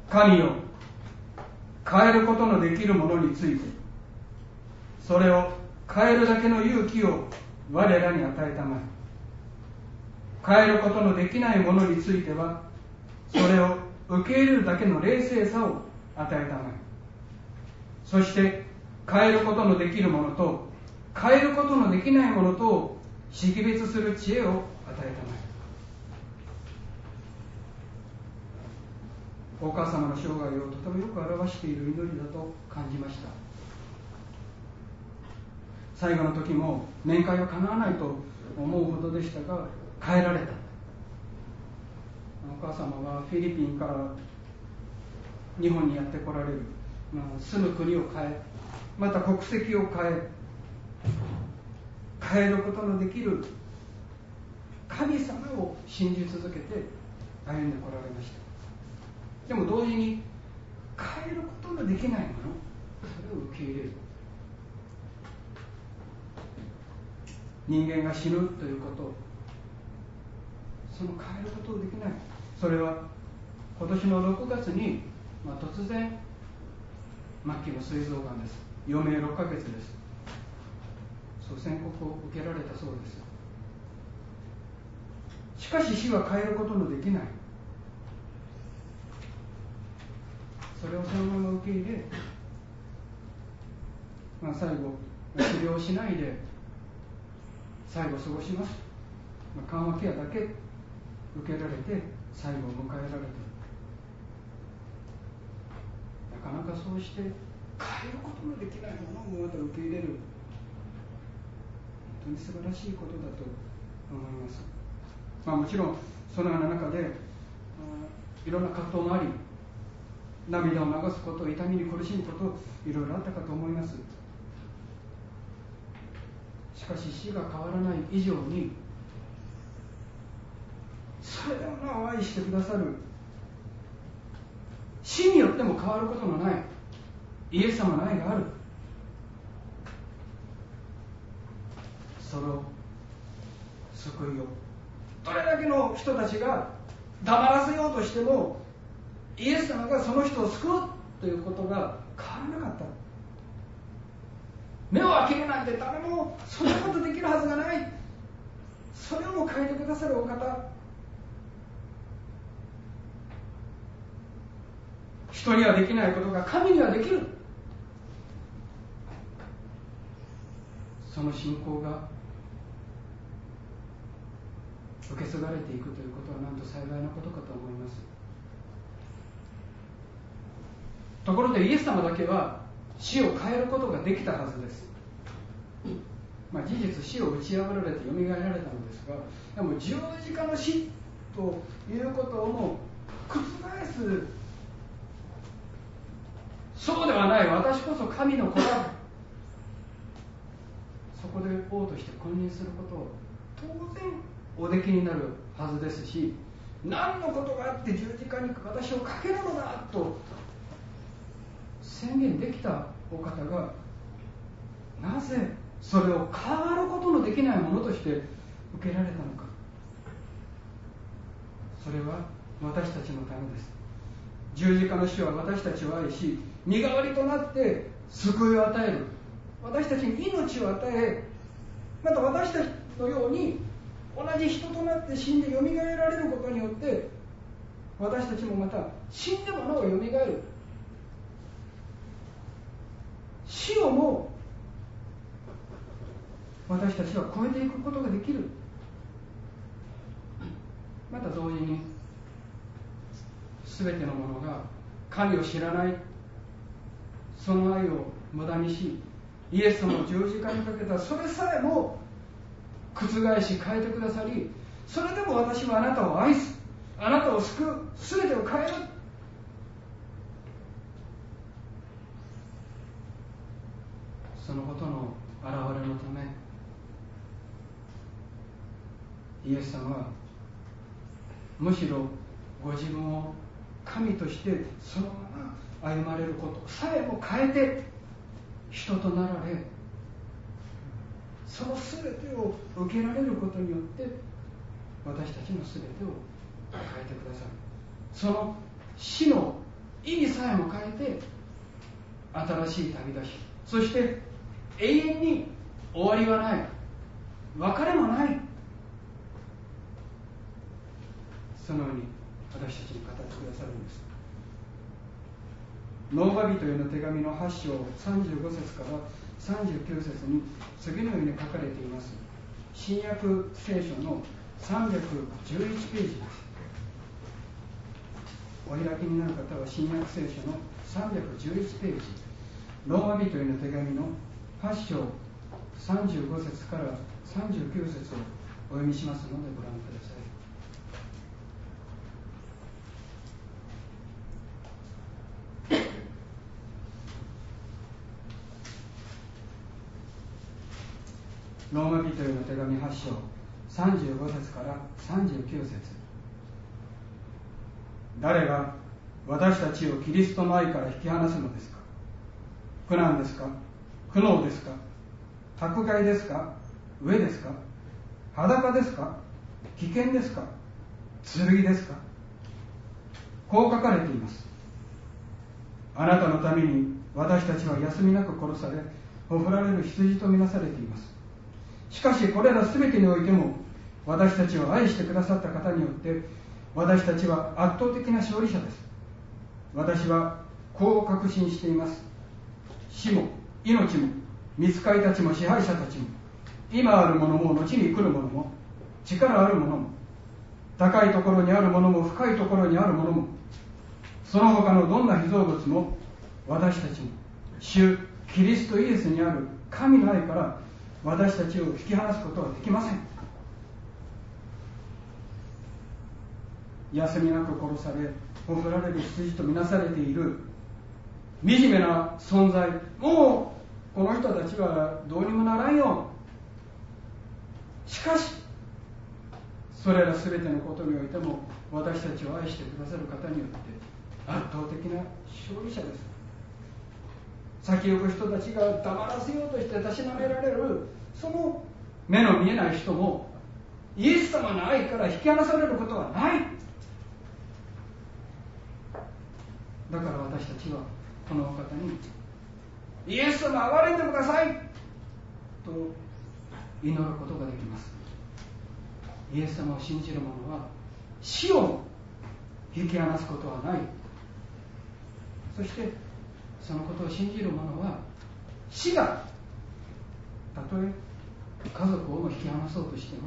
神よ、変えることのできるものについて、それを変えるだけの勇気を我らに与えたまえ。変えることのできないものについては、それを受け入れるだけの冷静さを与えたまえ。そして変えることのできるものと変えることのできないものとを識別する知恵を与えたまえ。お母様の生涯をとてもよく表している祈りだと感じました。最後の時も面会は叶わないと思うほどでしたが、変えられた。お母様はフィリピンから日本にやって来られる、住む国を変え、また国籍を変えることのできる神様を信じ続けて歩んでこられました。でも同時に変えることのできないもの、それを受け入れる。人間が死ぬということ、その変えることをできない。それは今年の6月に、突然末期の膵臓がんです。余命6ヶ月です。そう宣告を受けられたそうです。しかし死は変えることのできない。それをそのまま受け入れ、最後治療しないで最後過ごします。緩和ケアだけ受けられて最後を迎えられて、なかなかそうして変えることのできないものをまた受け入れる、本当に素晴らしいことだと思います。もちろんそのような中でいろんな葛藤もあり、涙を流すこと、痛みに苦しむこと、いろいろあったかと思います。しかし死が変わらない以上に、それでもなお愛してくださる、死によっても変わることのないイエス様の愛がある。その救いをどれだけの人たちが黙らせようとしても、イエス様がその人を救うということが変わらなかった。目を開けるなんて誰もそんなことできるはずがない。それをも変えてくださるお方、人にはできないことが神にはできる。その信仰が受け継がれていくということは、なんと幸いなことかと思います。ところでイエス様だけは死を変えることができたはずです。事実死を打ち破られてよみがえられたのですが、でも十字架の死ということをも覆す、そうではない、私こそ神の子だ、そこで王として君臨することを当然おできになるはずですし、何のことがあって十字架に私をかけるのだと宣言できたお方が、なぜそれを変わることのできないものとして受けられたのか。それは私たちのためです。十字架の死は私たちを愛し、身代わりとなって救いを与える、私たちに命を与え、また私たちのように同じ人となって死んでよみがえられることによって、私たちもまた死んでもなおよみがえる、死をも私たちは超えていくことができる。また同時に全てのものが神を知らない、その愛を無駄にし、イエス様を十字架にかけたそれさえも覆し変えてくださり、それでも私はあなたを愛す、あなたを救う、全てを変える、そのことの現れのため、イエス様はむしろご自分を神としてそのまま歩まれることさえも変えて人となられ、その全てを受けられることによって私たちの全てを変えてくださる。その死の意味さえも変えて新しい旅立ち、そして永遠に終わりはない、別れもない、そのように私たちに語ってくださるんです。ノーバ人への手紙の8章35節から39節に次のように書かれています。新約聖書の311ページです。お開きになる方は新約聖書の311ページ、ローマ人への手紙の8章35節から39節をお読みしますのでご覧ください。ローマ人への手紙8章35節から39節。誰が私たちをキリストの愛から引き離すのですか。苦難ですか、苦悩ですか、迫害ですか、飢えですか、裸ですか、危険ですか、剣ですか。こう書かれています。あなたのために私たちは休みなく殺され、ほふられる羊とみなされています。しかしこれらすべてにおいても私たちを愛してくださった方によって私たちは圧倒的な勝利者です。私はこう確信しています。死も命も御使いたちも支配者たちも今あるものも後に来るものも力あるものも高いところにあるものも深いところにあるものもその他のどんな被造物も私たちも主キリストイエスにある神の愛から私たちを引き離すことはできません。休みなく殺されほふられる羊とみなされている惨めな存在、もうこの人たちはどうにもならんよ。しかしそれらすべてのことにおいても私たちを愛してくださる方によって圧倒的な勝利者です。先を行く人たちが黙らせようとしてたしなめられるその目の見えない人もイエス様の愛から引き離されることはない。だから私たちはこのお方にイエス様憐れんでくださいと祈ることができます。イエス様を信じる者は死を引き離すことはない。そしてそのことを信じる者は死がたとえ家族をも引き離そうとしても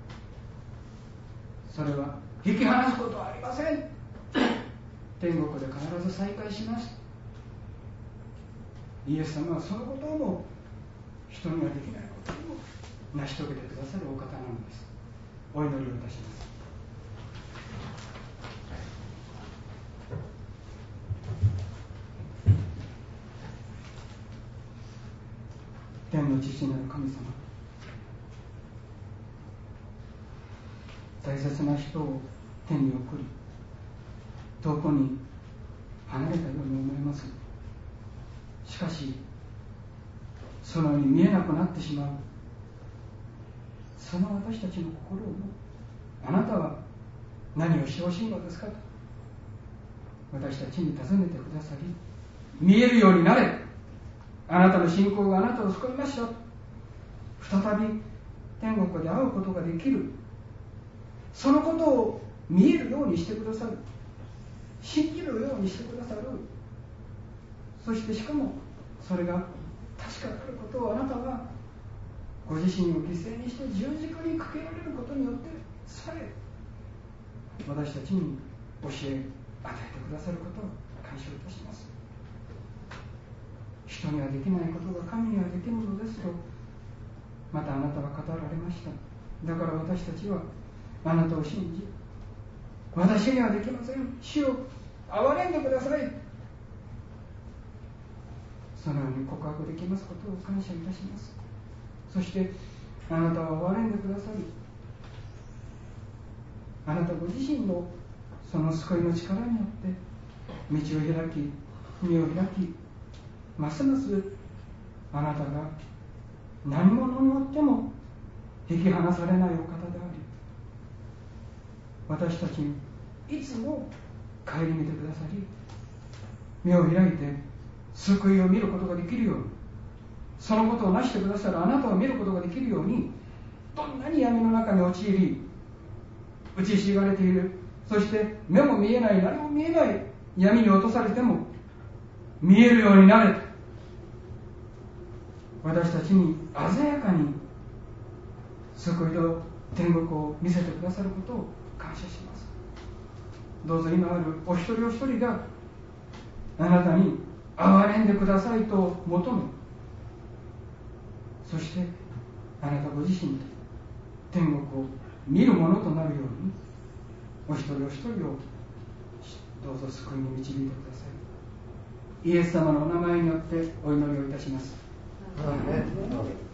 それは引き離すことはありません。天国で必ず再会します。イエス様はそのことをも人にはできないことをも成し遂げてくださるお方なのです。お祈りをいたします。天の父なる神様、大切な人を天に送り遠くに離れたように思います。しかしそのように見えなくなってしまうその私たちの心をあなたは何をしてほしいのですかと私たちに尋ねてくださり、見えるようになれ、あなたの信仰があなたを救いました、再び天国で会うことができる、そのことを見えるようにしてくださる、信じるようにしてくださる。そしてしかもそれが確かであることをあなたはご自身を犠牲にして十字架にかけられることによってさえ私たちに教え与えてくださることを感謝いたします。人にはできないことが神にはできるのですとまたあなたは語られました。だから私たちはあなたを信じ、私にはできません、主を憐れんでください、そのように告白できますことを感謝いたします。そしてあなたは憐れんでくださり、あなたご自身のその救いの力によって道を開き身を開き、ますますあなたが何者によっても引き離されないお方であり、私たちにいつも顧みてくださり、 目を開いて救いを見ることができるように、そのことをなしてくださるあなたを見ることができるように、どんなに闇の中に陥り打ちひしがれている、そして目も見えない、何も見えない闇に落とされても見えるようになれと、私たちに鮮やかに救いと天国を見せてくださることを感謝します。どうぞ今あるお一人お一人があなたに憐れんでくださいと求め、そしてあなたご自身で天国を見るものとなるように、お一人お一人をどうぞ救いに導いてください。イエス様のお名前によってお祈りをいたします。アーメン。